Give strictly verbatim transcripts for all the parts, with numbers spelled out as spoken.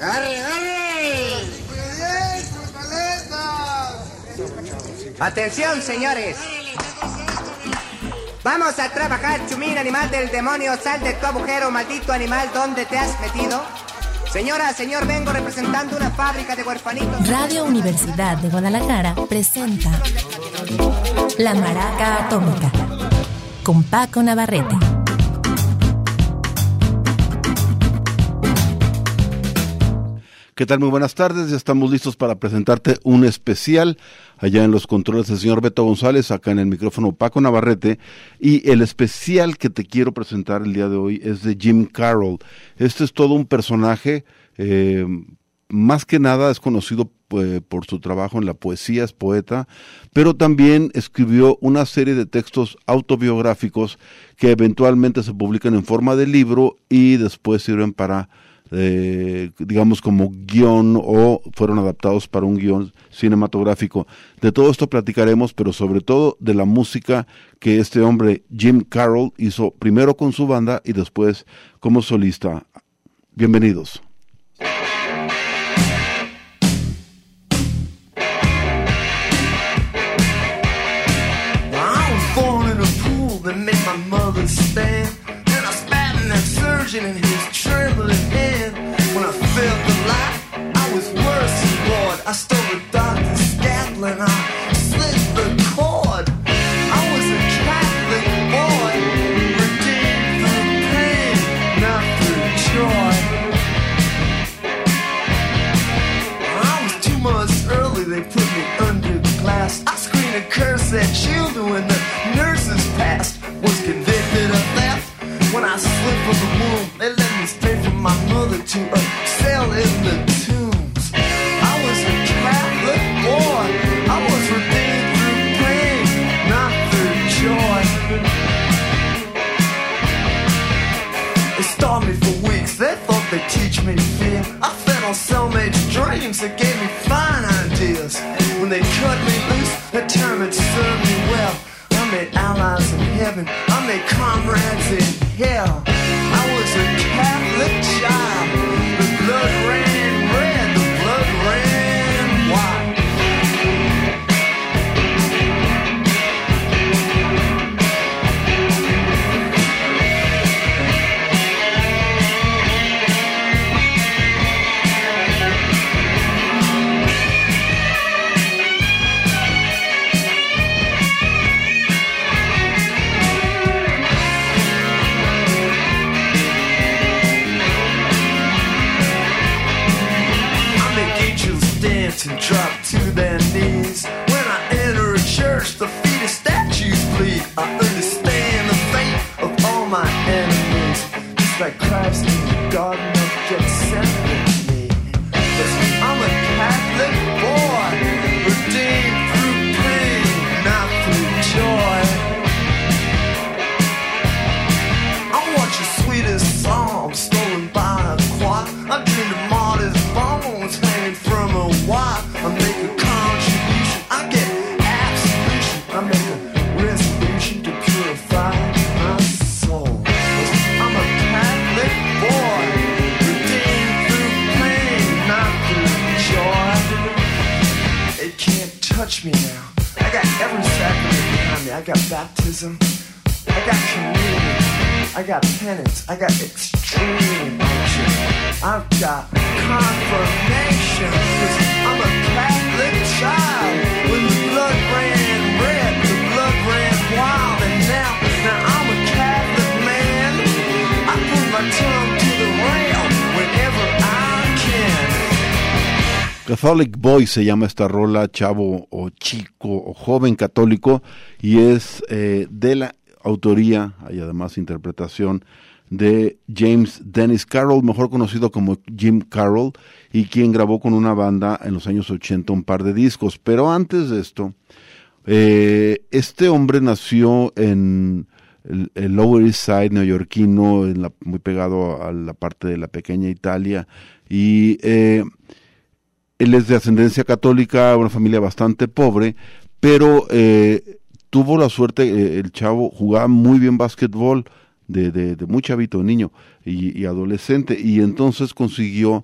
¡Arre, arre! Atención, señores. Vamos a trabajar, chumín, animal del demonio. Sal de tu agujero, maldito animal. ¿Dónde te has metido? Señora, señor, vengo representando una fábrica de huerfanitos. Radio Universidad de Guadalajara presenta La Maraca Atómica con Paco Navarrete. ¿Qué tal? Muy buenas tardes, ya estamos listos para presentarte un especial allá en los controles del señor Beto González, acá en el micrófono Paco Navarrete, y el especial que te quiero presentar el día de hoy es de Jim Carroll. Este es todo un personaje, eh, más que nada es conocido eh, por su trabajo en la poesía, es poeta, pero también escribió una serie de textos autobiográficos que eventualmente se publican en forma de libro y después sirven para Eh, digamos como guión o fueron adaptados para un guión cinematográfico. De todo esto platicaremos, pero sobre todo de la música que este hombre Jim Carroll hizo primero con su banda y después como solista. Bienvenidos. I was born in a pool that made my mother stand, and I spat in that surgeon in his trembling hand. When I felt the light, I was worse than bored. I stole the doctor's scalpel and I slit the cord. I was a Catholic boy, redeemed through pain, not through joy. I was two months early, they put me under glass. I screamed and cursed at children when the nurses passed. Was convicted of theft when I slipped from the womb. They let me straight from my mother to a cell in the tombs. I was a Catholic boy. I was redeemed through pain, not through joy. They starved me for weeks. They thought they'd teach me fear. I fed on cellmates' dreams that gave me fine ideas. When they cut me loose, determined to serve me well. I made allies in heaven, I made comrades in hell. I was a Catholic child. The blood ran red, the blood ran white. And drop to their knees. When I enter a church, the feet of statues bleed. I understand the fate of all my enemies, just like Christ in the Garden of Gethsemane. I'm a Catholic boy, redeemed through pain, not through joy. I want your sweetest psalm stolen by a choir. I dreamed of martyrs' bones hanging from a wire. I make a contribution, I get absolution. I make a resolution to purify my soul. I'm a Catholic boy, redeemed through pain, not through joy. It can't touch me now. I got every sacrament behind me. I got baptism, I got communion, I got penance, I got extreme emotion, I've got confirmation, 'cause I'm a Catholic child. When the blood ran red, the blood ran wild, and now, now I'm a Catholic man. I put my tongue to the rail whenever I can. Catholic Boy se llama esta rola, chavo o chico o joven católico, y es eh, de la autoría y además interpretación de James Dennis Carroll, mejor conocido como Jim Carroll, y quien grabó con una banda en los años ochenta un par de discos. Pero antes de esto, eh, este hombre nació en el, el Lower East Side neoyorquino, en la, muy pegado a la parte de la pequeña Italia, y eh, él es de ascendencia católica, una familia bastante pobre, pero eh, tuvo la suerte, eh, el chavo jugaba muy bien básquetbol, de, de, de muy chavito, niño y, y adolescente, y entonces consiguió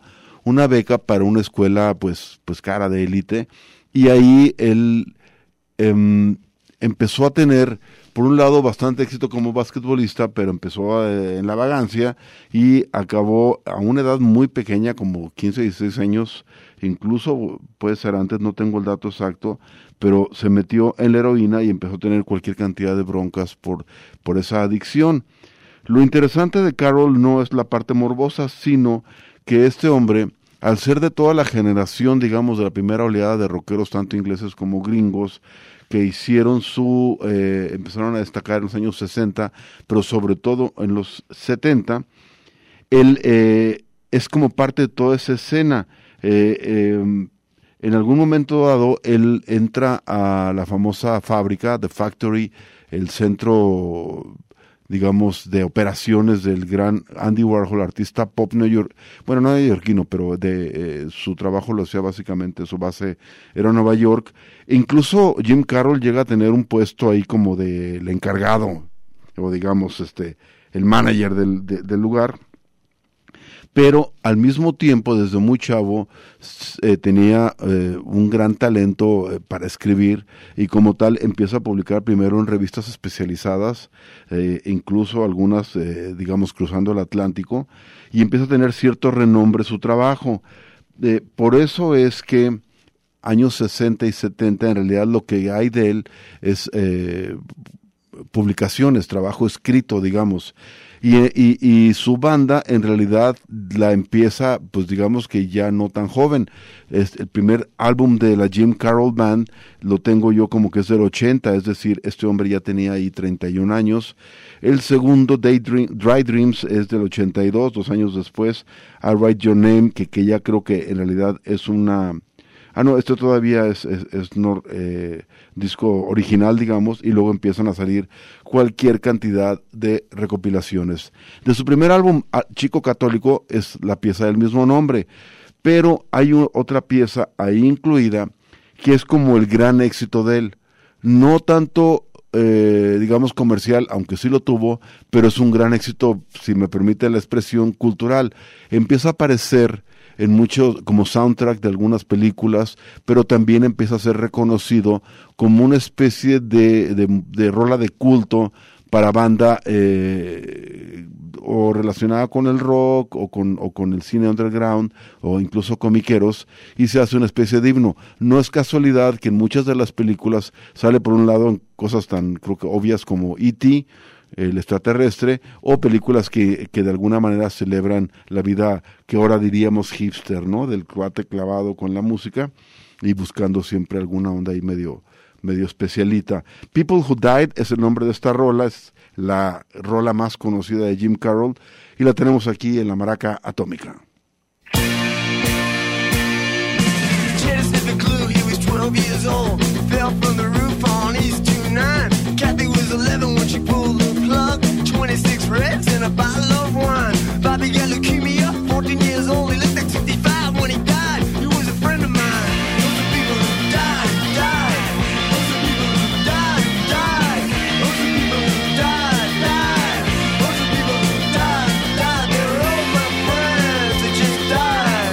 una beca para una escuela pues, pues cara de élite, y ahí él eh, empezó a tener, por un lado, bastante éxito como basquetbolista, pero empezó eh, en la vagancia y acabó a una edad muy pequeña, como quince, dieciséis años, incluso puede ser antes, no tengo el dato exacto, pero se metió en la heroína y empezó a tener cualquier cantidad de broncas por, por esa adicción. Lo interesante de Carroll no es la parte morbosa, sino que este hombre, al ser de toda la generación, digamos, de la primera oleada de rockeros, tanto ingleses como gringos, que hicieron su, eh, empezaron a destacar en los años sesenta, pero sobre todo en los setenta, él eh, es como parte de toda esa escena. Eh, eh, en algún momento dado, él entra a la famosa fábrica, The Factory, el centro, digamos, de operaciones del gran Andy Warhol, artista pop New York, bueno, no neoyorquino, pero de eh, su trabajo lo hacía básicamente, su base era Nueva York. E incluso Jim Carroll llega a tener un puesto ahí como de el encargado, o digamos, este, el manager del, de, del lugar. Pero al mismo tiempo, desde muy chavo, eh, tenía eh, un gran talento eh, para escribir, y como tal empieza a publicar primero en revistas especializadas, eh, incluso algunas, eh, digamos, cruzando el Atlántico, y empieza a tener cierto renombre su trabajo. Eh, por eso es que años sesenta y setenta, en realidad lo que hay de él es eh, publicaciones, trabajo escrito, digamos. Y, y, y su banda en realidad la empieza, pues digamos que ya no tan joven. Es el primer álbum de la Jim Carroll Band lo tengo yo como que es del ochenta, es decir, este hombre ya tenía ahí treinta y un años. El segundo, Daydream, Dry Dreams, es del ochenta y dos, dos años después. I Write Your Name, que, que ya creo que en realidad es una... Ah, no, esto todavía es, es, es no, eh, disco original, digamos, y luego empiezan a salir cualquier cantidad de recopilaciones. De su primer álbum, Chico Católico, es la pieza del mismo nombre, pero hay un, otra pieza ahí incluida que es como el gran éxito de él. No tanto, eh, digamos, comercial, aunque sí lo tuvo, pero es un gran éxito, si me permite la expresión, cultural. Empieza a aparecer en muchos, como soundtrack de algunas películas, pero también empieza a ser reconocido como una especie de, de, de rola de culto para banda eh, o relacionada con el rock o con, o con el cine underground o incluso comiqueros, y se hace una especie de himno. No es casualidad que en muchas de las películas sale por un lado cosas tan creo que obvias como E T, el extraterrestre, o películas que, que de alguna manera celebran la vida que ahora diríamos hipster, ¿no? Del cuate clavado con la música y buscando siempre alguna onda ahí medio, medio especialita. People Who Died es el nombre de esta rola, es la rola más conocida de Jim Carroll, y la tenemos aquí en la Maraca Atómica. twelve years old, fell from the roof on East two nine. Kathy was eleven when she pulled the plug. twenty-six reds and a bottle of wine. Bobby got leukemia, fourteen years old. He looked like sixty-five when he died. He was a friend of mine. Those are people who died, died. Those are people who died, died. Those are people who died, died. Those are people who died, died. They were all my friends that just died.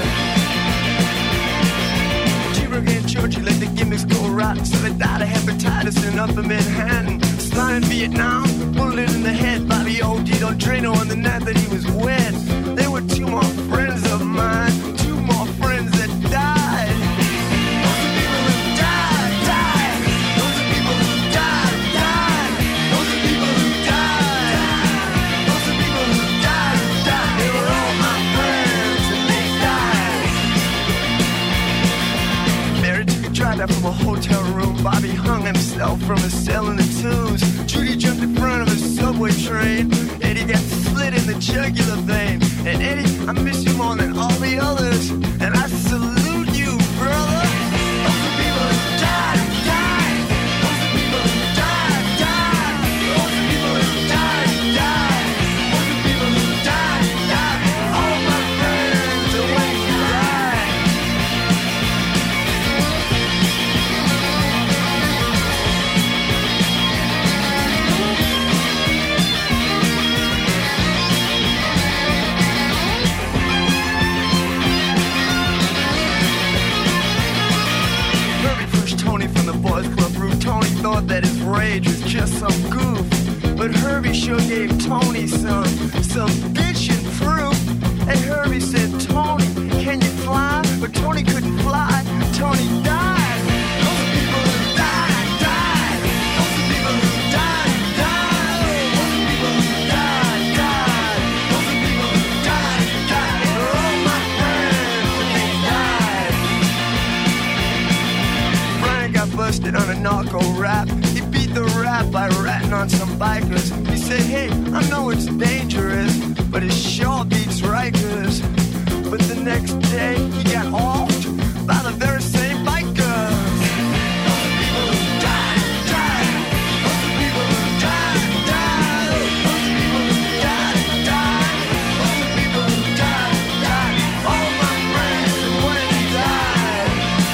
G-Brigade Church, he let the gimmicks go rotten, so they died of hepatitis in Upper Manhattan. Slime in Vietnam, bullet in the head. Bobby O D'd on Drano on the night that he was wed. There were two more friends of mine, two more friends that died. Those are people who died, died. Those are people who died, died. Those are people who died. Those are people who died, died. They were all my friends and they died. Mary took a drive out from a hotel room. Bobby hung himself from a cell in the Tombs. Judy jumped in front of a subway train. Eddie got slit in the jugular vein. And Eddie, I miss you more than all the others. And I salute you, brother. Those are people who died, died. Those are people who died, died. Those are people who died, died. Those are people who died, died. All my friends are when you died. watched Tony from the Boys Club roof. Tony thought that his rage was just some goof, but Herbie sure gave Tony some, some bitchin' proof. And Herbie said, Tony, can you fly? But Tony couldn't fly. Tony died. Those are people who died, died. Those are people who died, died. Those are people who died, died. Those are people who died, died. They're all my friends, but they died. Brian got busted on a narco rap. He beat the rap by ratting on some bikers. He said, hey, I know it's dangerous, but it sure beats Rikers. But the next day, he got offed by the very same bikers. Those are people who died, died. Those are people who died, died. Those are people who died, died. Those are people who died, died. All my friends when they died.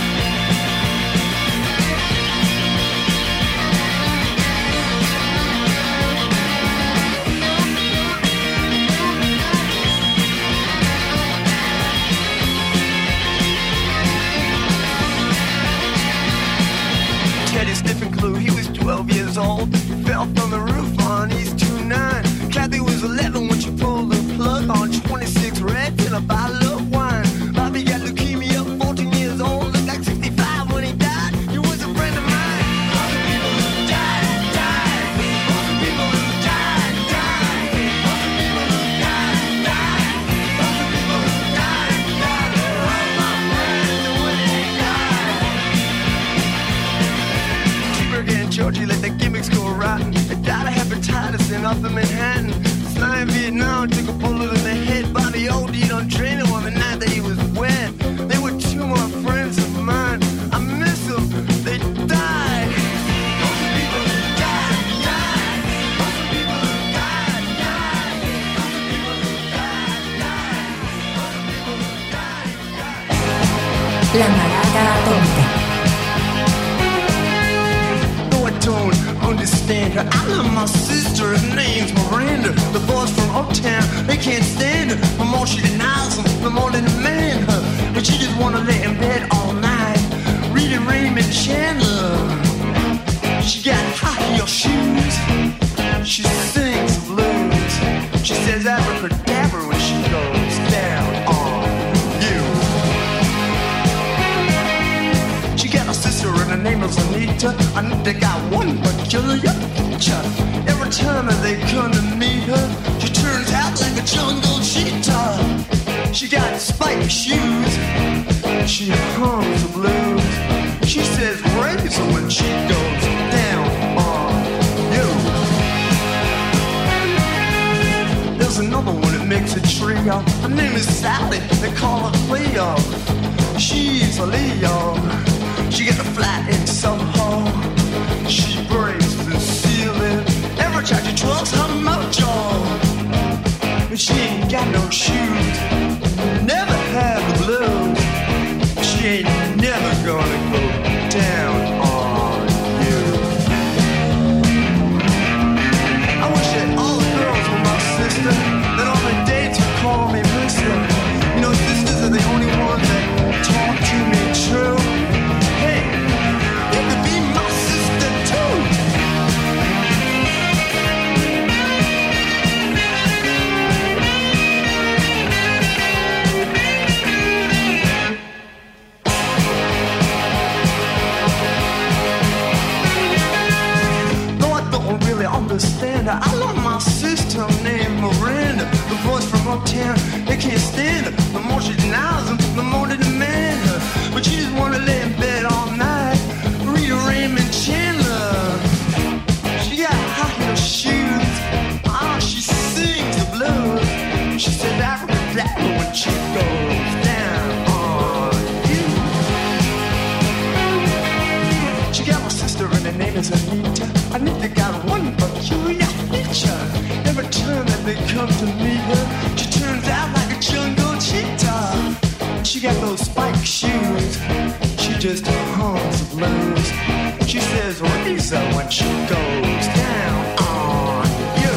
Teddy sniffing glue, he was twelve years old. Fell from the roof on East two nine. Kathy was eleven when she pulled the plug on twenty-six reds and a bottle of wine. Bobby got leukemia, fourteen years old. Looked like sixty-five when he died. He was a friend of mine. All the people who died, died. All the people who died, died. All the people who died, died. All the people who died, died. They're all my friends when they died. T-Burger and Georgie let the gimmicks go rotten. They died of hepatitis in Upper Manhattan. Sly in Vietnam took a bullet in the head. Bobby OD'd on Drano on the night that he was wet. They were two more friends of mine. I miss them. They died. Those are people who died, died. Those are people who died, died. Those are people who died, died. Those are people who died, died. La Maraca Atómica. No, I don't understand her. I love my sister, her name's Miranda. The boys from Uptown, they can't stand her. The more she denies them, the more they demand her. But she just wanna lay in bed all night, reading Raymond Chandler. She got high heel shoes, she sings the blues. She says abracadabra when she goes down on you. She got a sister and her name is Anita. Anita got one peculiar feature. Every time that they come to meet her, she turns out like a jungle cheetah. She got spiked shoes, she hums the blues. She says razor when she goes down on you. There's another one that makes a trio. Her name is Sally, they call her Cleo. She's a Leo. She got a flat in Soho. She breaks the ceiling. Every time she trucks her mojo. But she ain't got no shoes. Never had the blues. She ain't never gonna go down on you. I wish that all the girls were my sister. That all the dates would call me mister. You know, sisters are the only ones that talk to me true. Hey, you could be my sister too. No, I don't really understand her. I love my sister named Miranda. The boys from Uptown, they can't stand her. The more she denies them, the more they demand her. But she just wanna lay in bed all night, read Raymond Chandler. She got high heel shoes, ah, she sings the blues. She said abracadabra when she goes down on you. She got my sister and her name is Anita. Anita got one peculiar feature. Every time that they come to meet her, she turns out like a jungle cheetah. She got those spiked shoes, she just hums the blues. She says razor when she goes down on you.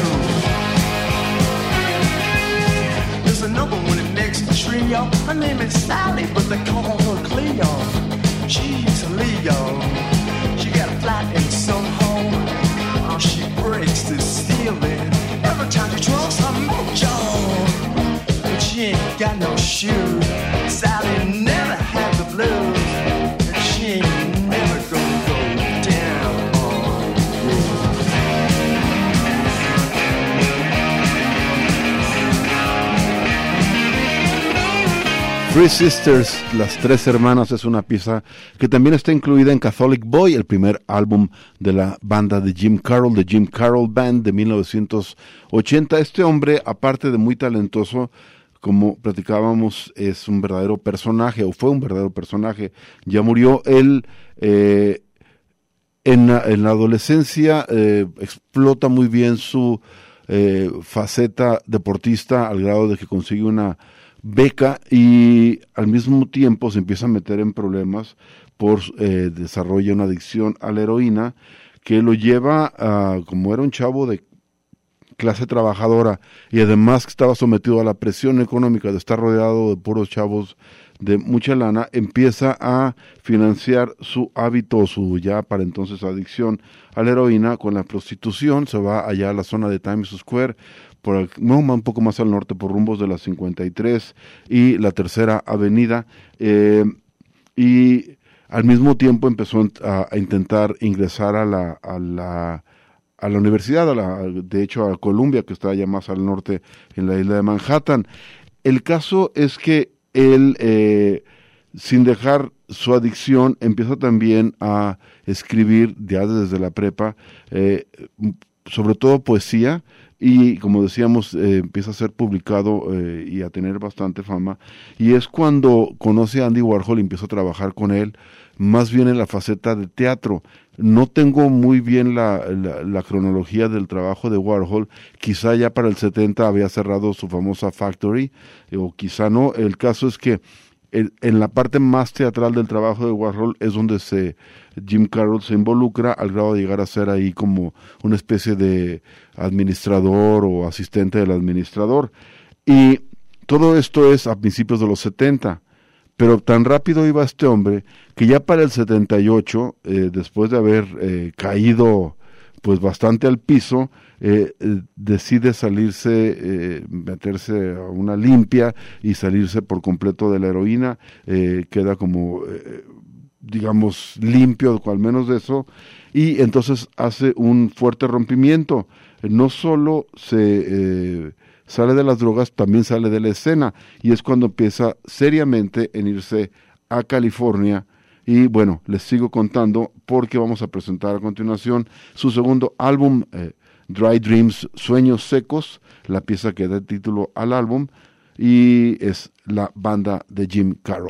There's another one that makes a trio. Her name is Sally, but they call her Cleo. She's a Leo. shoes. Sally never had the blues, and she ain't never gonna go down on you. Three Sisters, Las Tres Hermanas, es una pieza que también está incluida en Catholic Boy, el primer álbum de la banda de Jim Carroll, de Jim Carroll Band de mil novecientos ochenta. Este hombre, aparte de muy talentoso, como platicábamos, es un verdadero personaje, o fue un verdadero personaje. Ya murió él eh, en, la, en la adolescencia, eh, explota muy bien su eh, faceta deportista al grado de que consigue una beca y al mismo tiempo se empieza a meter en problemas por eh, desarrolla una adicción a la heroína que lo lleva a, como era un chavo de clase trabajadora y además que estaba sometido a la presión económica de estar rodeado de puros chavos de mucha lana, empieza a financiar su hábito, su ya para entonces adicción a la heroína con la prostitución. Se va allá a la zona de Times Square, por el, no, un poco más al norte, por rumbos de la cincuenta y tres y la Tercera Avenida, eh, y al mismo tiempo empezó a, a intentar ingresar a la, a la a la universidad, a la, de hecho a Columbia, que está allá más al norte en la isla de Manhattan. El caso es que él, eh, sin dejar su adicción, empieza también a escribir ya desde la prepa, eh, sobre todo poesía, y como decíamos, eh, empieza a ser publicado eh, y a tener bastante fama, y es cuando conoce a Andy Warhol y empieza a trabajar con él, más bien en la faceta de teatro. No tengo muy bien la, la, la cronología del trabajo de Warhol, quizá ya para el setenta había cerrado su famosa Factory, o quizá no. El caso es que el, en la parte más teatral del trabajo de Warhol es donde se Jim Carroll se involucra al grado de llegar a ser ahí como una especie de administrador o asistente del administrador. Y todo esto es a principios de los setenta. Pero tan rápido iba este hombre que ya para el setenta y ocho, eh, después de haber eh, caído pues bastante al piso, eh, eh, decide salirse, eh, meterse a una limpia y salirse por completo de la heroína, eh, queda como, eh, digamos, limpio, al menos de eso, y entonces hace un fuerte rompimiento. No solo se... Eh, sale de las drogas, también sale de la escena, y es cuando empieza seriamente en irse a California. Y bueno, les sigo contando porque vamos a presentar a continuación su segundo álbum, eh, Dry Dreams, Sueños Secos, la pieza que da título al álbum, y es la banda de Jim Carroll.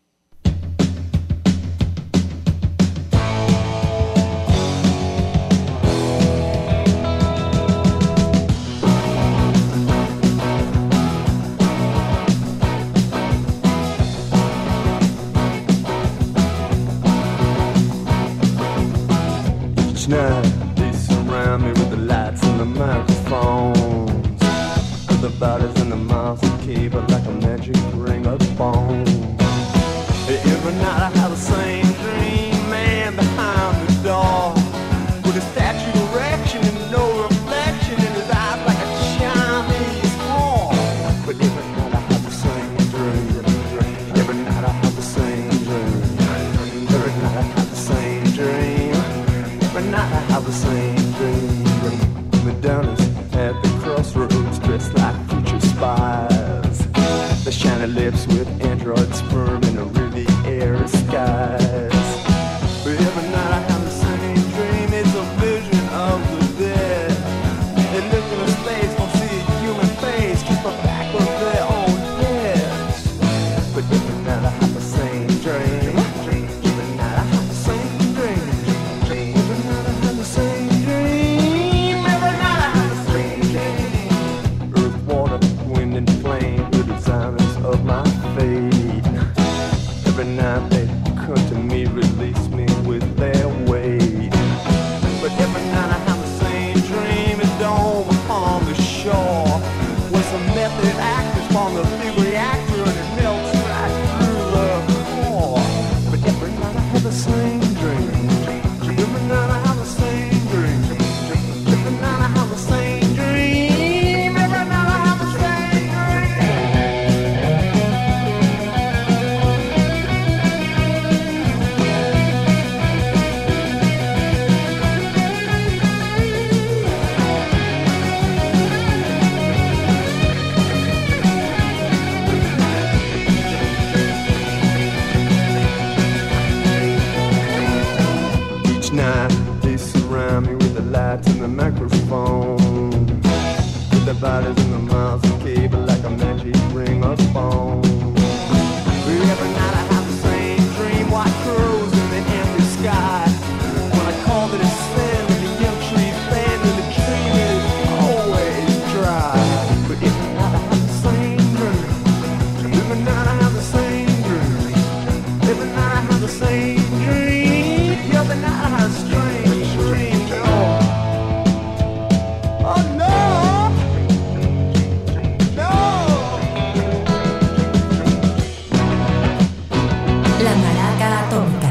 Night, they surround me with the lights and the microphones, with the bodies and the mouths of cable like a magic ring of bones. Every night I have the same dream, man behind the door, with a statue erection and no reflection in his eyes like a Chinese horn. But every night I have the same dream, every night I have the same dream, every night I have the same dream. Every night I have the same dream. Madonna's at the crossroads, dressed like future spies. The shiny lips with android sperm in the Riviera skies. But every night I have the same dream. It's a vision of the dead. They look into space, don't see a human face, keep a back of their own heads. But every night I have the same dream. Every night I have the same dream. Every night I have the same dream. Every night I have the same dream. Earth, water, wind, and flame, the designers of my fate. Every night they come to me, release me with their weight. But every night I have the same dream. It's dome upon the shore, with some method actors from the big reactor, and it melts right through the wires and the miles of cable like a magic ring of bone. Every night I have the same dream, white crows in the empty sky. When I call it a sin, and the young trees bend and the dream is always dry. But every night I have the same dream. Every night I have the same dream. Every night I have the same dream. Every night I have a strange dream. Oh, oh no. La Maraca Atómica.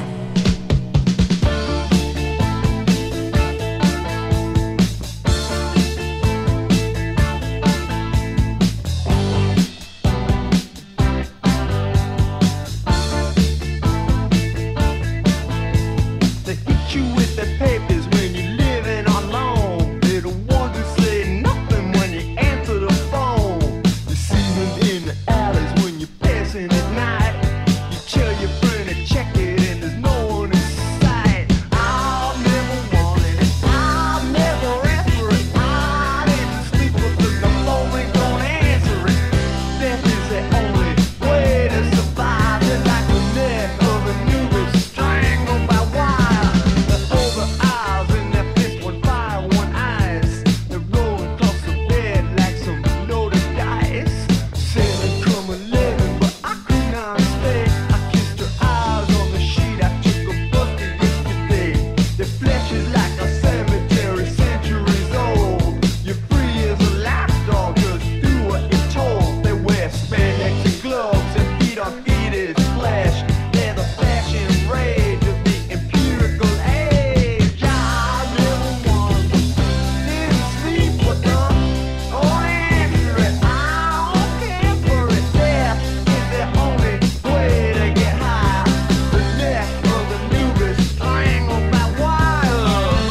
They hit you with the papers when you're living alone. They're the ones who say nothing when you answer the phone. You see them in the alleys when you're passing at night. You tell your friend to check it and there's no one in sight. I'll never want it, I'll never ask for it. I didn't sleep with them, the phone ain't gonna answer it. Death is the only way to survive. It's like the neck of a newbie strangled by wire. The over eyes in their fist, one fire, one eyes. They're rolling across the bed like some loaded dice. Seven come eleven, but I could not stay. I kissed her eyes on the sheet. I took a bucket yesterday. Their flesh is like a cemetery, centuries old. You're free as a lapdog, just do what you're told. They wear spandex and gloves and feet on fetus flesh. They're the fashion rage of the empirical age. I never wanted them, didn't sleep with them. Don't answer it, I don't care for it. Death is the only way to get high. The neck of the newbie strangled by wire.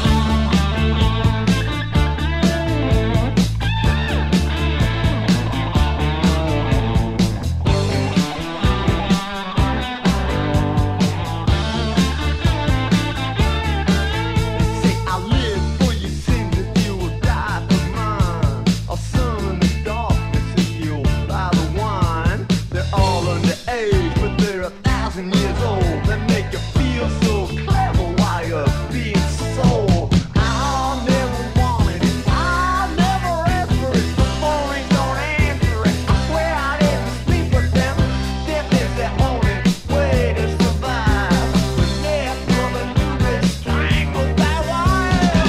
Say I'll live for your sins if you will die for mine. I'll summon the darkness if you'll buy the wine. They're all underage, but they're a thousand years old. They make you feel so clever while you're being sold. I'll never want it, I'll never ask for it. The phone rings, don't answer it. I swear I didn't sleep with them. Death is the only way to survive. The death of a newbie strangled by wire.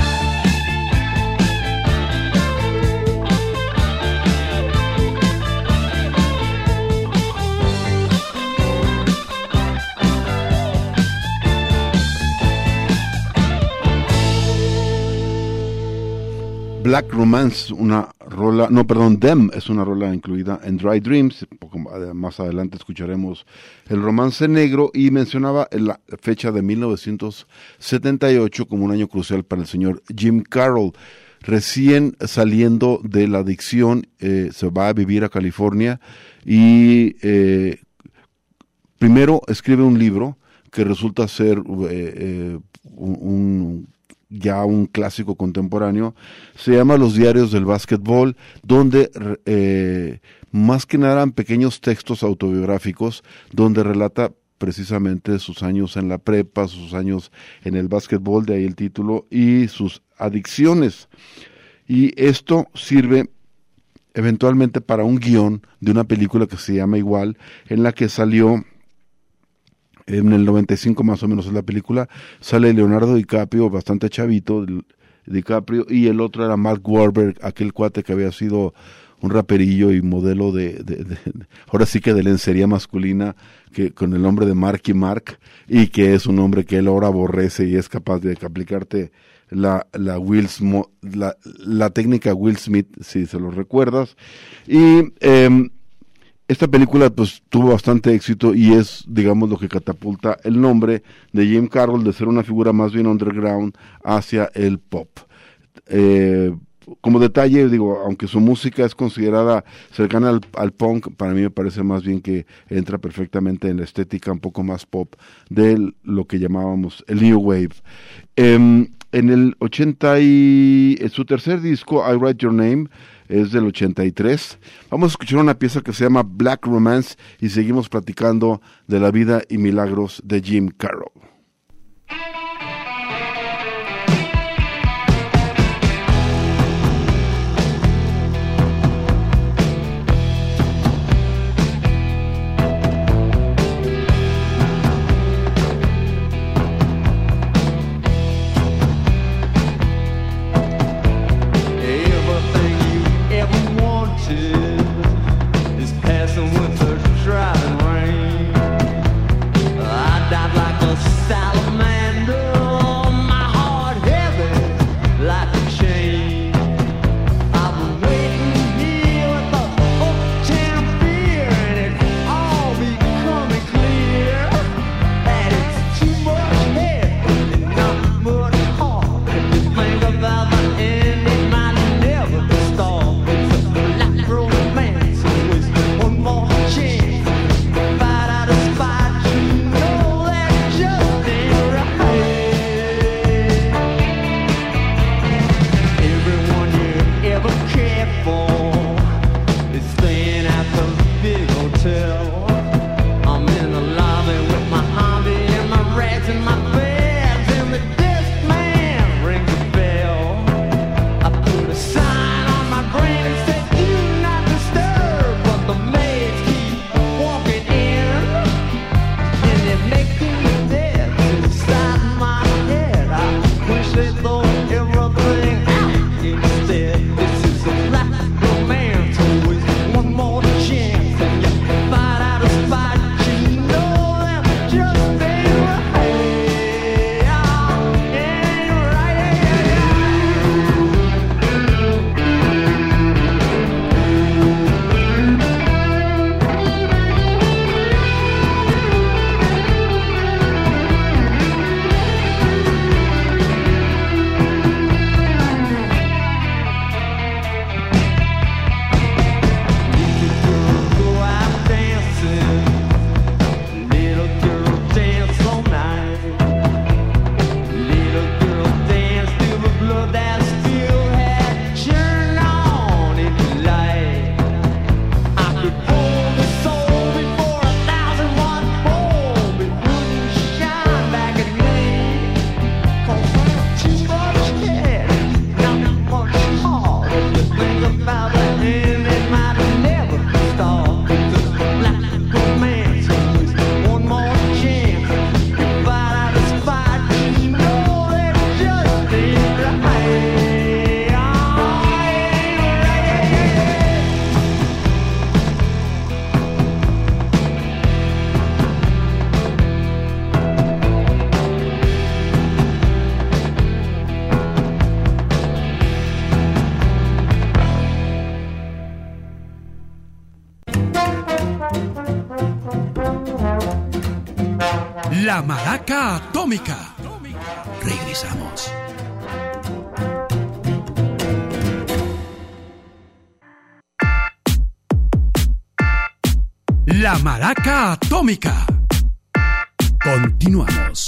Black Romance, una rola, no, perdón, Them es una rola incluida en Dry Dreams. Un poco más adelante escucharemos el romance negro, y mencionaba la fecha de mil novecientos setenta y ocho como un año crucial para el señor Jim Carroll. Recién saliendo de la adicción, eh, se va a vivir a California y eh, primero escribe un libro que resulta ser eh, eh, un, un ya un clásico contemporáneo. Se llama Los diarios del básquetbol, donde eh, más que nada eran pequeños textos autobiográficos donde relata precisamente sus años en la prepa, sus años en el básquetbol, de ahí el título, y sus adicciones. Y esto sirve eventualmente para un guión de una película que se llama igual, en la que salió en el noventa y cinco más o menos es la película. Sale Leonardo DiCaprio, bastante chavito DiCaprio, y el otro era Mark Wahlberg, aquel cuate que había sido un raperillo y modelo de, de, de, de ahora sí que de lencería masculina, que con el nombre de Marky Mark, y que es un hombre que él ahora aborrece y es capaz de aplicarte la la Will Smo, la, la técnica Will Smith, si se lo recuerdas. Y eh, esta película pues tuvo bastante éxito y es, digamos, lo que catapulta el nombre de Jim Carroll de ser una figura más bien underground hacia el pop. Eh, como detalle, digo, aunque su música es considerada cercana al, al punk, para mí me parece más bien que entra perfectamente en la estética un poco más pop de lo que llamábamos el New Wave. Eh, en el ochenta y en su tercer disco, I Write Your Name, es del ochenta y tres. Vamos a escuchar una pieza que se llama Black Romance y seguimos platicando de la vida y milagros de Jim Carroll. La Maraca Atómica. Regresamos. La Maraca Atómica. Continuamos.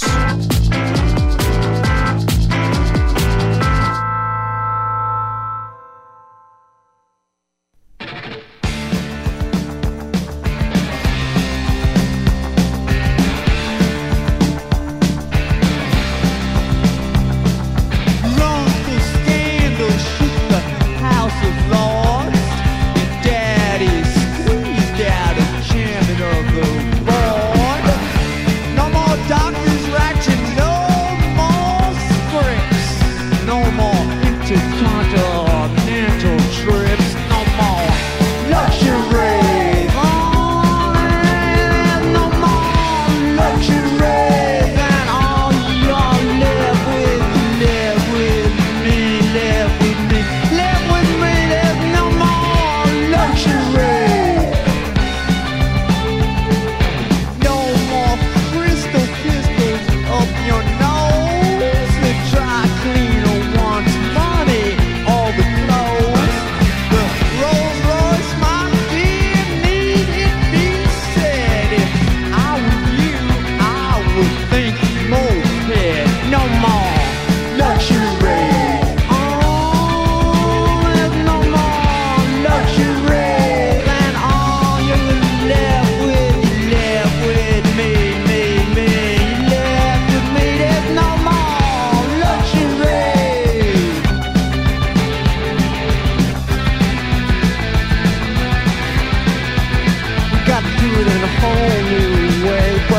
Doctors write you know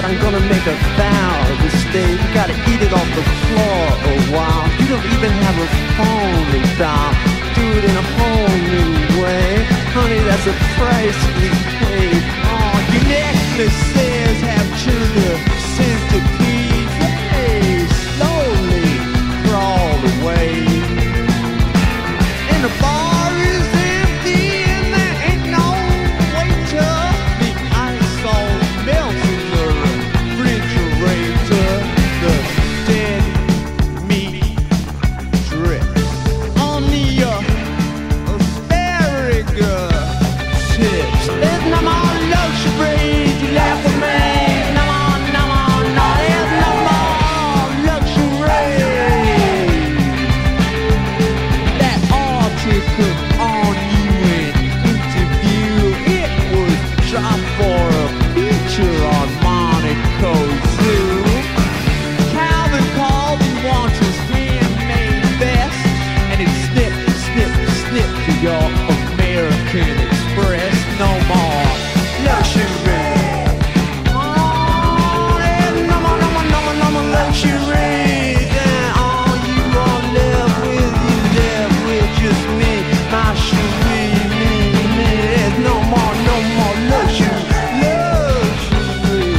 I'm gonna make a vow to stay. You gotta eat it off the floor a while. You don't even have a phone to dial. Do it in a whole new way. Honey, that's a price we pay. Oh, your necklaces have turned to centipedes. Hey, slowly crawl away. And the bar is empty and there ain't no waiter. The ice all melts in the refrigerator. The dead meat drips on the uh, asparagus chips. There's no more luxury, you laugh with me. No more, no more, no, there's no more luxury. That article on you in interview, it was shot for a feature on Monaco Zoo. Calvin called and wants his handmade vest, and it snip, snip, snip to your American Express. No more luxury. Oh, there's no more, no more, no more, no more luxury. Yeah, all you are left with, you left with just me, my cherie, me, me. There's no more, no more luxury, luxury.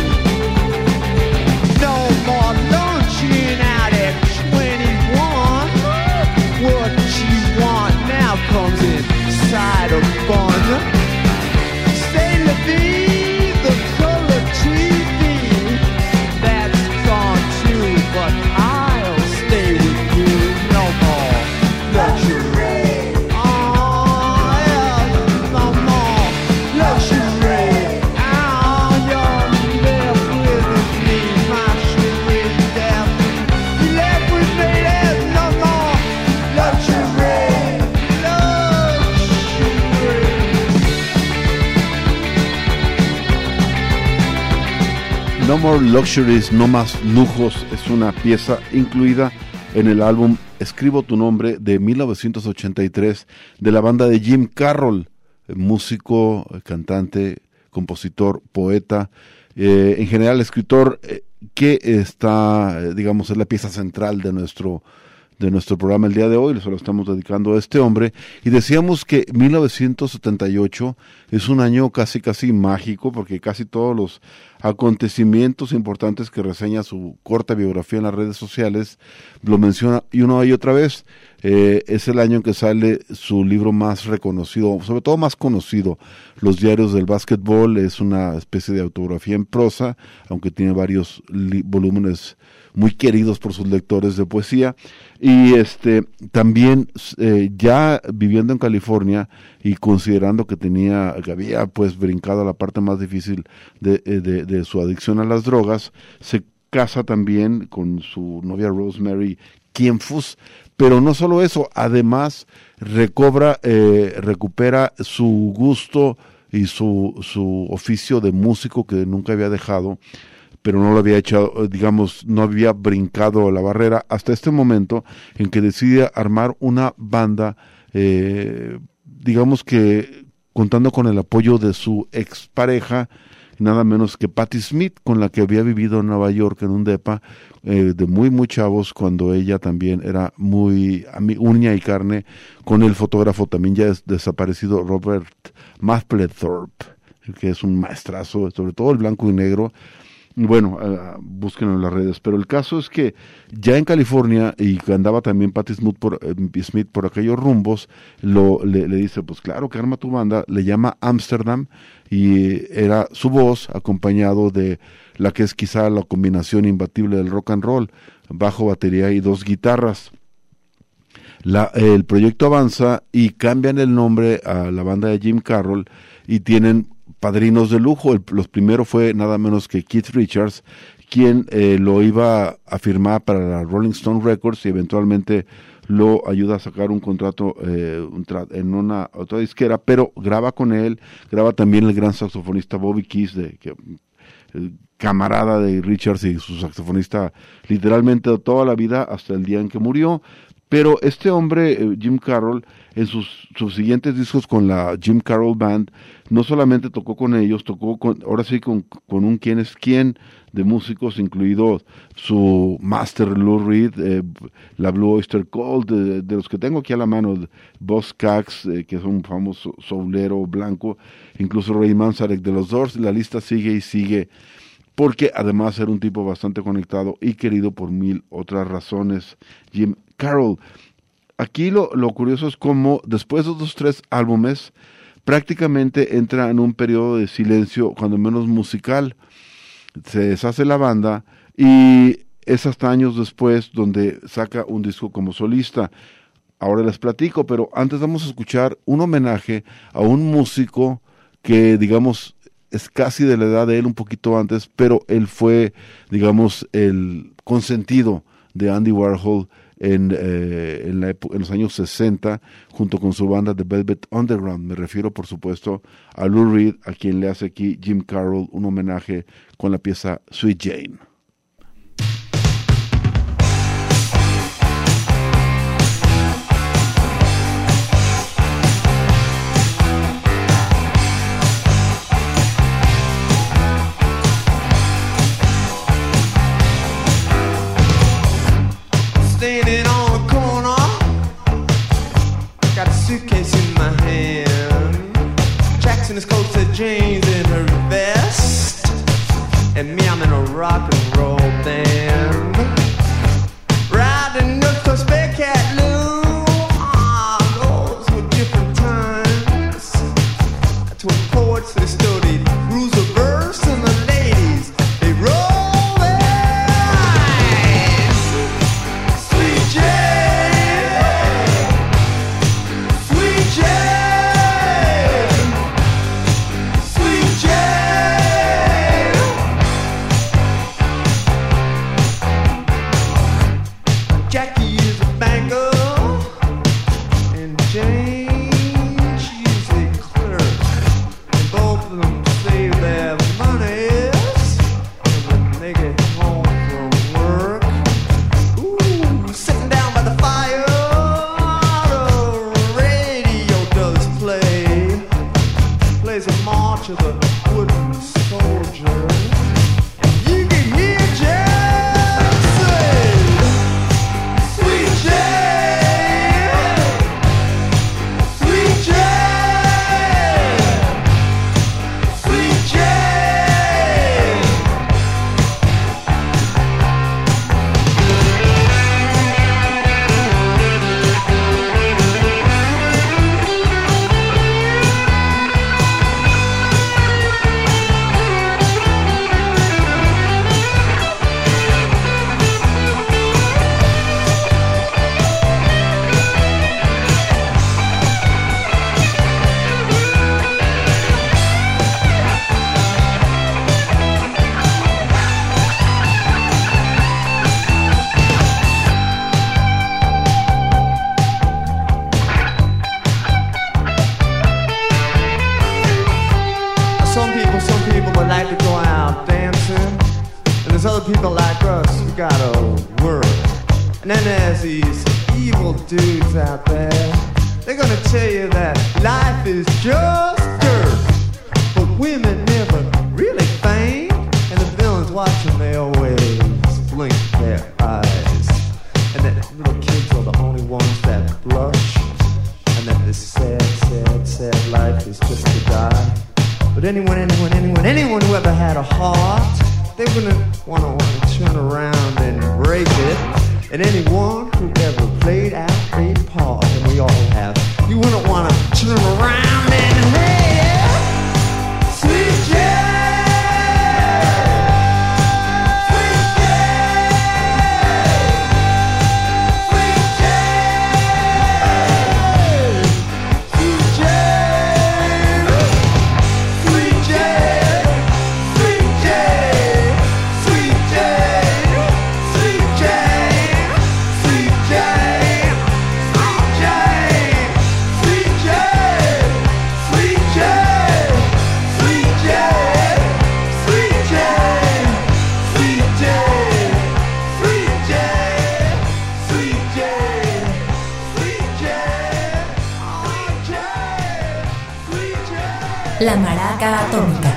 No more lunching out at twenty-one. What you want now comes inside a bun. Say la vie, the color T V, that's gone too, but I'll stay with you. No more luxury. Oh, yeah, no more luxury. Oh, you're left with me, my cherie, Daphne. You left with me, there's no more luxury. Luxury. No More Luxuries, no más lujos, es una pieza incluida en el álbum Escribo tu nombre de mil novecientos ochenta y tres de la banda de Jim Carroll, músico, cantante, compositor, poeta, eh, en general escritor, eh, que está, eh, digamos, es la pieza central de nuestro de nuestro programa el día de hoy. Se lo estamos dedicando a este hombre, y decíamos que mil novecientos setenta y ocho es un año casi casi mágico, porque casi todos los acontecimientos importantes que reseña su corta biografía en las redes sociales lo menciona y una y otra vez. Eh, es el año en que sale su libro más reconocido, sobre todo más conocido, Los diarios del básquetbol. Es una especie de autobiografía en prosa, aunque tiene varios li- volúmenes muy queridos por sus lectores de poesía. Y este también eh, ya viviendo en California y considerando que tenía que había pues brincado a la parte más difícil de, de, de su adicción a las drogas, se casa también con su novia Rosemary Kienfus. Pero no solo eso, además recobra, eh, recupera su gusto y su, su oficio de músico que nunca había dejado, pero no lo había hecho, digamos, no había brincado la barrera hasta este momento en que decide armar una banda, eh, digamos que contando con el apoyo de su expareja, nada menos que Patti Smith, con la que había vivido en Nueva York en un depa eh, de muy muy chavos, cuando ella también era muy uña y carne con el fotógrafo también ya es desaparecido Robert Mapplethorpe, que es un maestrazo, sobre todo el blanco y negro. Bueno, uh, búsquenlo en las redes, pero el caso es que ya en California, y que andaba también Patti Smith por, eh, Smith por aquellos rumbos, lo, le, le dice, pues claro que arma tu banda, le llama Amsterdam, y era su voz acompañado de la que es quizá la combinación imbatible del rock and roll, bajo, batería y dos guitarras. La, el proyecto avanza y cambian el nombre a la banda de Jim Carroll y tienen padrinos de lujo. El, los primeros fue nada menos que Keith Richards, quien eh, lo iba a firmar para la Rolling Stone Records y eventualmente lo ayuda a sacar un contrato eh, un tra- en una otra disquera, pero graba con él, graba también el gran saxofonista Bobby Keys, de, que, el camarada de Richards y su saxofonista literalmente de toda la vida hasta el día en que murió. Pero este hombre, eh, Jim Carroll, en sus, sus siguientes discos con la Jim Carroll Band, no solamente tocó con ellos, tocó con, ahora sí con, con un quién es quién de músicos, incluido su master Lou Reed, eh, la Blue Oyster Cult, de, de los que tengo aquí a la mano, Boz Scaggs, eh, que es un famoso soulero blanco, incluso Ray Manzarek de los Doors, la lista sigue y sigue, porque además era un tipo bastante conectado y querido por mil otras razones, Jim Carroll. Aquí lo, lo curioso es cómo después de dos tres álbumes prácticamente entra en un periodo de silencio, cuando menos musical. Se deshace la banda y es hasta años después donde saca un disco como solista. Ahora les platico, pero antes vamos a escuchar un homenaje a un músico que, digamos, es casi de la edad de él, un poquito antes, pero él fue, digamos, el consentido de Andy Warhol en, eh, en, la época, en los años sesenta, junto con su banda The Velvet Underground. Me refiero, por supuesto, a Lou Reed, a quien le hace aquí Jim Carroll un homenaje con la pieza Sweet Jane. Standing on the corner, got a suitcase in my hand. Jackson is close to Jane's in her vest, and me, I'm in a rock and roll band. Riding up to Spare Cat Lou, ah, those were different times. That's when poets they studied rules of verse, and the ladies they roll. People like us, we gotta work. And then there's these evil dudes out there. They're gonna tell you that life is just dirt, but women never really faint, and the villains watching, they always blink their eyes. And that little kids are the only ones that blush, and that this sad, sad, sad life is just to die. But anyone, anyone, anyone, anyone who ever had a heart, they're gonna wanna, wanna turn around and break it. And anyone who ever played out a part, and we all have, you wouldn't wanna turn around and hey, sweet Jane. Sweet La Maraca Atómica.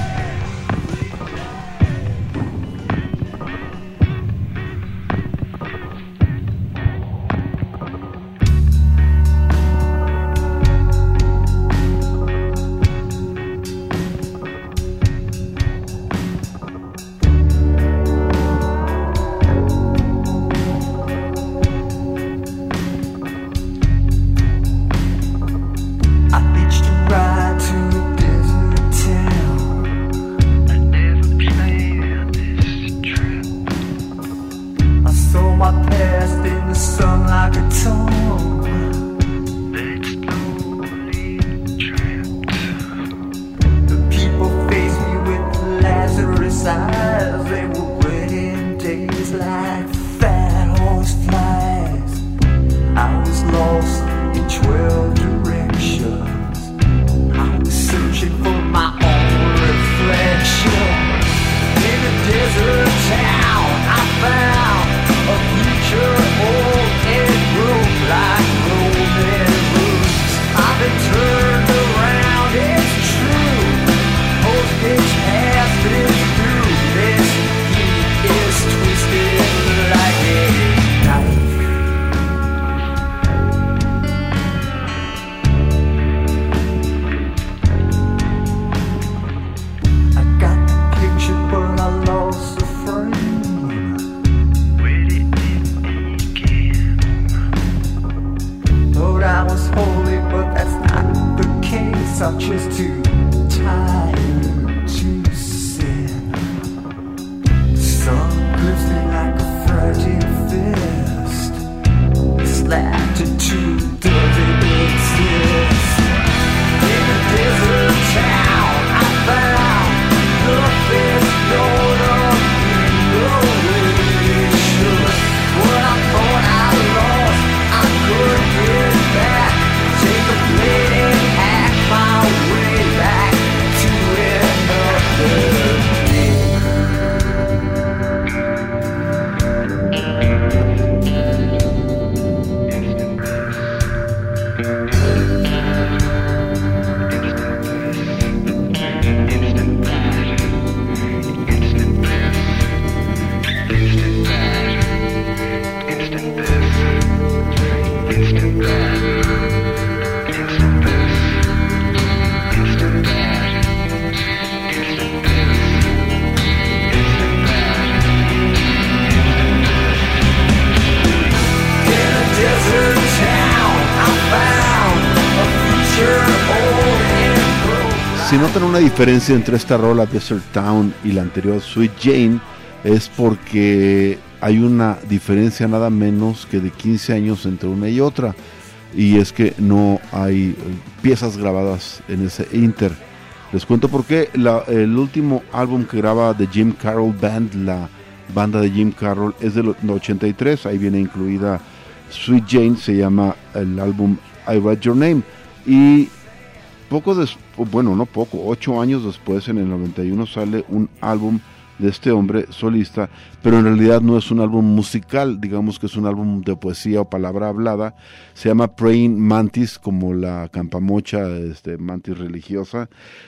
Si notan una diferencia entre esta rola Desert Town y la anterior Sweet Jane, es porque hay una diferencia nada menos que de quince años entre una y otra, y es que no hay piezas grabadas en ese inter. Les cuento por qué. La, el último álbum que graba The Jim Carroll Band, la banda de Jim Carroll, es del ochenta y tres, ahí viene incluida Sweet Jane, se llama el álbum I Write Your Name, y poco después, bueno, no poco, ocho años después, en el noventa y uno, sale un álbum de este hombre solista, pero en realidad no es un álbum musical, digamos que es un álbum de poesía o palabra hablada. Se llama Praying Mantis, como la campamocha, este, mantis religiosa,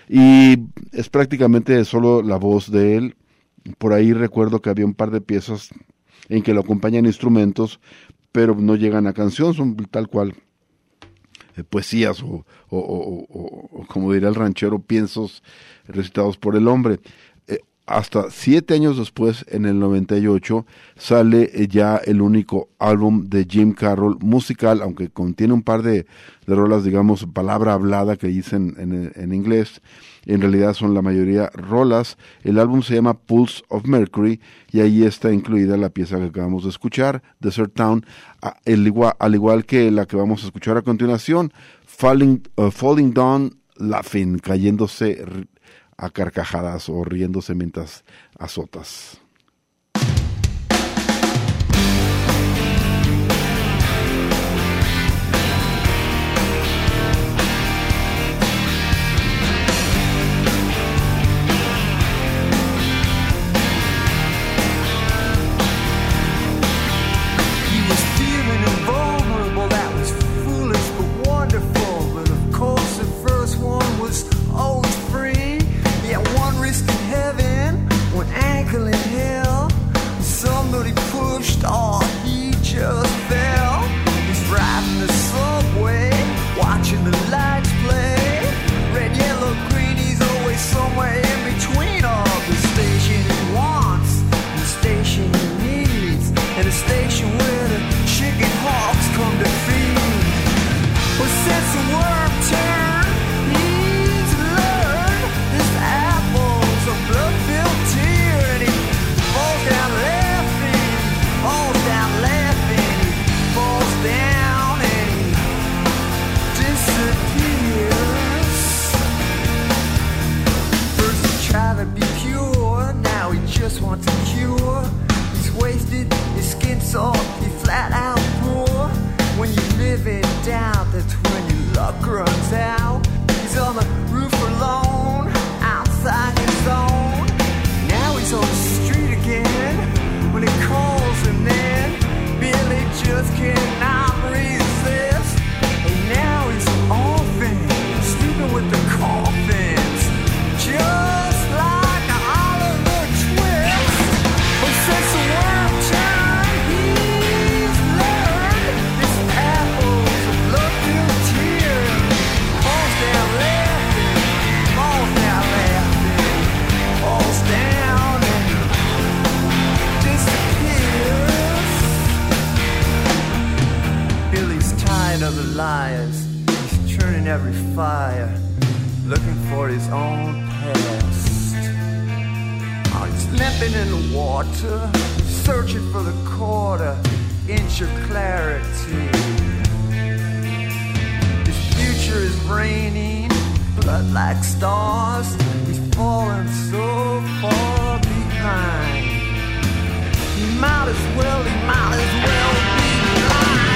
y es prácticamente solo la voz de él. Por ahí recuerdo que había un par de piezas en que lo acompañan instrumentos, pero no llegan a canción, son tal cual poesías o, o, o, o, o como diría el ranchero, piensos recitados por el hombre. Eh, hasta siete años después, en el noventa y ocho, sale eh, ya el único álbum de Jim Carroll musical, aunque contiene un par de, de rolas, digamos, palabra hablada que dicen en, en inglés. En realidad son la mayoría rolas. El álbum se llama Pulse of Mercury y ahí está incluida la pieza que acabamos de escuchar, Desert Town, al igual, al igual que la que vamos a escuchar a continuación, Falling, uh, Falling Down Laughing, cayéndose a carcajadas o riéndose mientras azotas. Always pushed or he just fell. He's riding the subway, watching the lights play. Red, yellow, green, he's always somewhere in between all the station he wants, the station he needs, and the station where the chicken hawks come to feed. Well, since the worm turned, he's learned this apple's a blood-filled tear, and he falls down laughing, falls down laughing, he falls down and he disappears. First he tried to be pure, now he just wants a cure. He's wasted, his skin's soft, he flat out poor. When you live in doubt, that's when your luck runs out. He's on the roof alone, outside his zone. Now he's on the street again. When he calls and then Billy just cannot resist. And now he's orphan, sleeping with the coffins, just like Oliver Twist. But since the world turned, he's learned this apple's a blood-filled tear. Falls down laughing, falls down laughing, falls down and disappears. Billy's tired of the liars. He's churning every fire, looking for his own past. Oh, he's limping in the water, searching for the quarter inch of clarity. His future is raining, blood like stars. He's fallen so far behind. He might as well, he might as well be blind.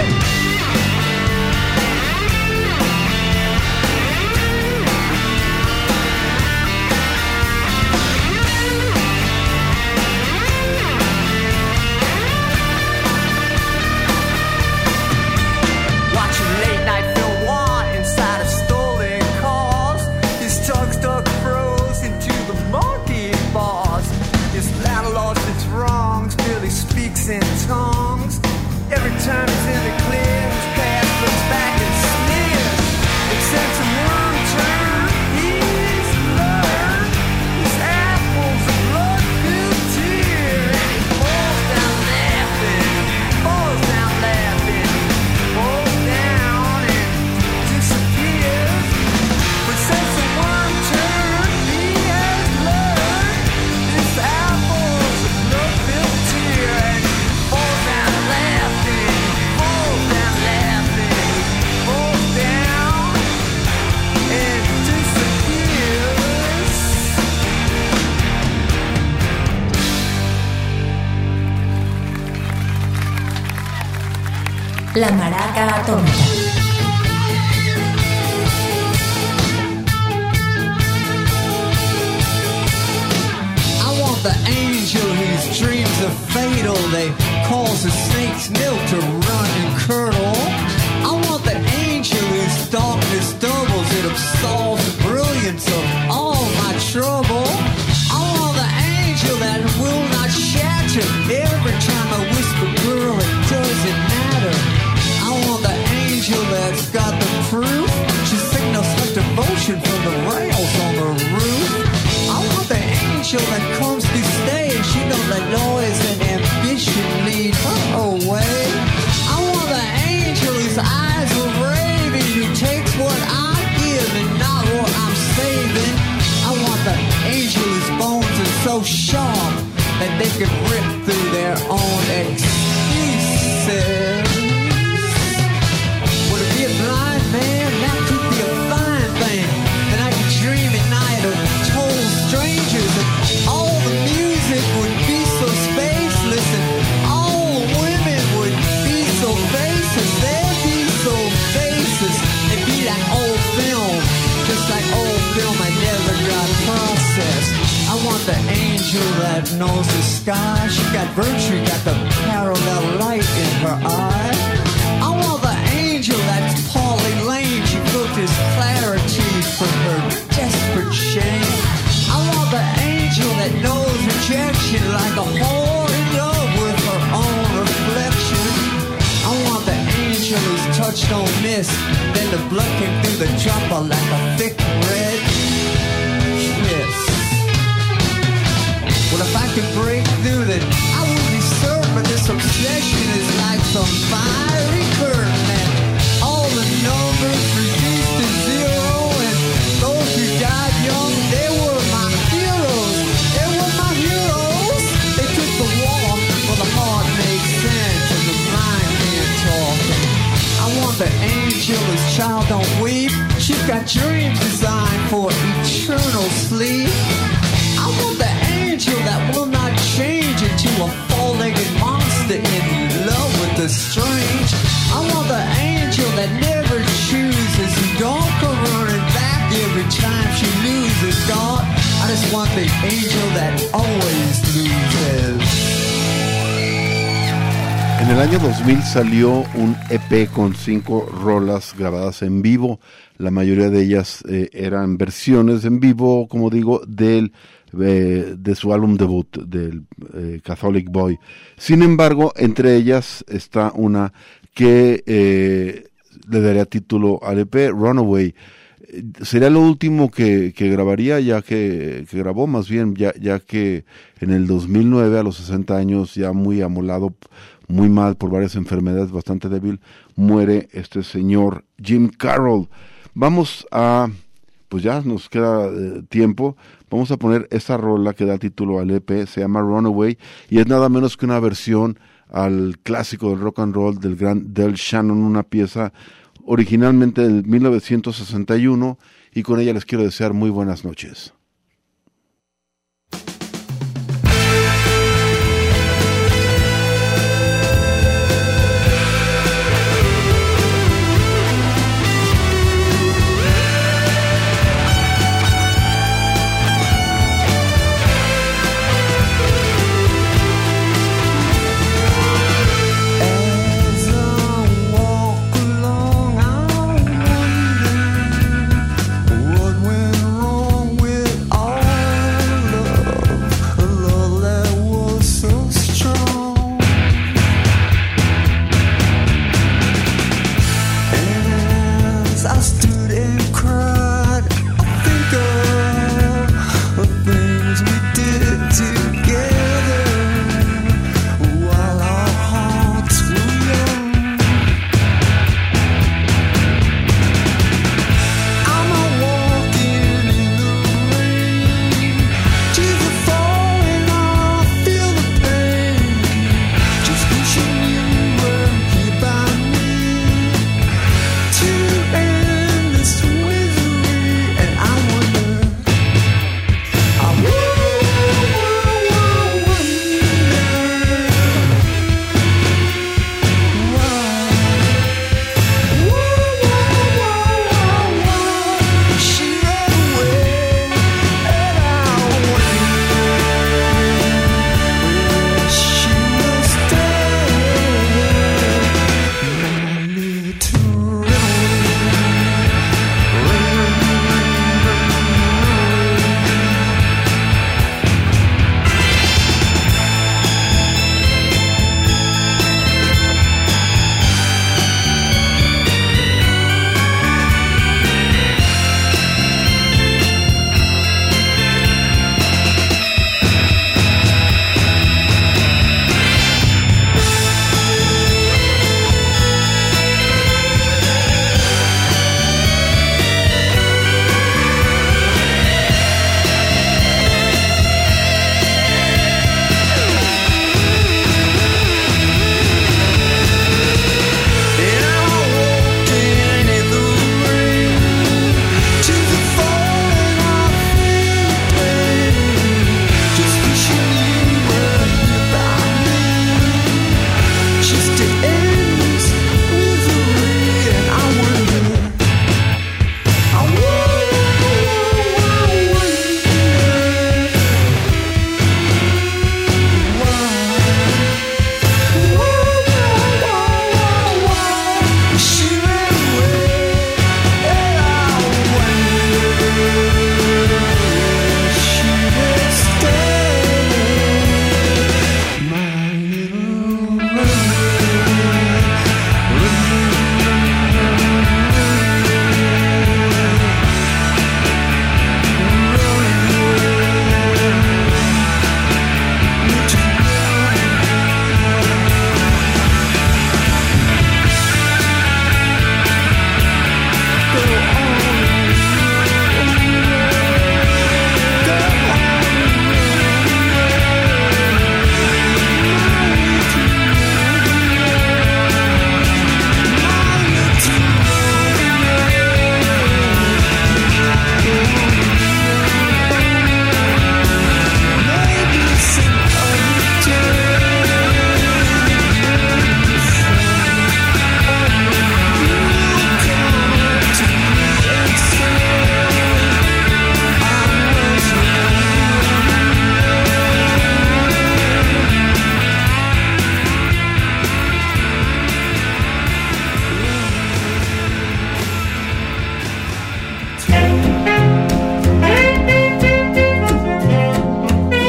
Watching late night film one inside of stolen cars. His tongue stuck frozen to the monkey bars. His ladder lost its wrongs, Billy speaks in tongues. Every time he's in the clear, his past looks back and sneers. Except some worm turn, he's learned his apple's a blood-filled tear. And he falls down laughing, falls down laughing, falls down and disappears. But since the worm turned, he has learned this apple's a blood-filled tear. And he falls down laughing, falls down laughing, falls down and disappears. La Maraca Atómica. I want the angel whose dreams are fatal. They cause the snake's milk to run and curdle. I want the angel whose darkness doubles. It absolves the brilliance of all my trouble. I want the angel that will not shatter. Every time I whisper, girl, it doesn't matter. I want the angel that's got the proof. She signals her devotion from the rails on the roof. I want the angel that comes to stay. She knows that noise and ambition lead her away. I want the angel whose eyes are raving, who takes what I give and not what I'm saving. I want the angel whose bones are so sharp that they can rip through their own excuses. Would it be a blind man? That could be a fine thing. And I could dream at night of total strangers, and all the music would be so spaceless, and all women would be so faceless. They'd be so faceless. They'd be like old film, just like old film I never got processed. I want the angel that knows the sky. She got virtue, got the parallel light in her eye. I want the angel that's Pauline Lane. She built his clarity from her desperate shame. that knows rejection like a whore in love with her own punch don't miss. Then the blood came through the chopper like a thick red kiss. Well, if I could break through then I would be served, but this obsession is like some fiery curtain, and all the numbers reduced to zero, and those who died young, they were my heroes. They were my heroes. They took the walk, for the heart makes sense and the mind can't talk. And I want the angel whose child don't weep. She's got dreams designed for eternal sleep. I want the angel that will not change into a four-legged monster in love with the strange. I want the angel that never chooses, who don't come running back every time she loses. God, I just want the angel that always loses. En el año dos mil salió un E P con cinco rolas grabadas en vivo. La mayoría de ellas eh, eran versiones en vivo, como digo, del eh, de su álbum debut, del eh, Catholic Boy. Sin embargo, entre ellas está una que eh, le daría título al E P, Runaway. Sería lo último que, que grabaría, ya que, que grabó más bien, ya, ya que en el dos mil nueve, a los sesenta años, ya muy amolado, muy mal por varias enfermedades, bastante débil, muere este señor Jim Carroll. Vamos a, pues ya nos queda eh, tiempo, vamos a poner esta rola que da título al E P, se llama Runaway, y es nada menos que una versión al clásico del rock and roll del gran Del Shannon, una pieza originalmente del mil novecientos sesenta y uno, y con ella les quiero desear muy buenas noches. What went wrong with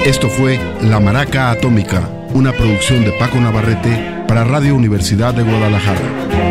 Esto fue La Maraca Atómica, una producción de Paco Navarrete para Radio Universidad de Guadalajara.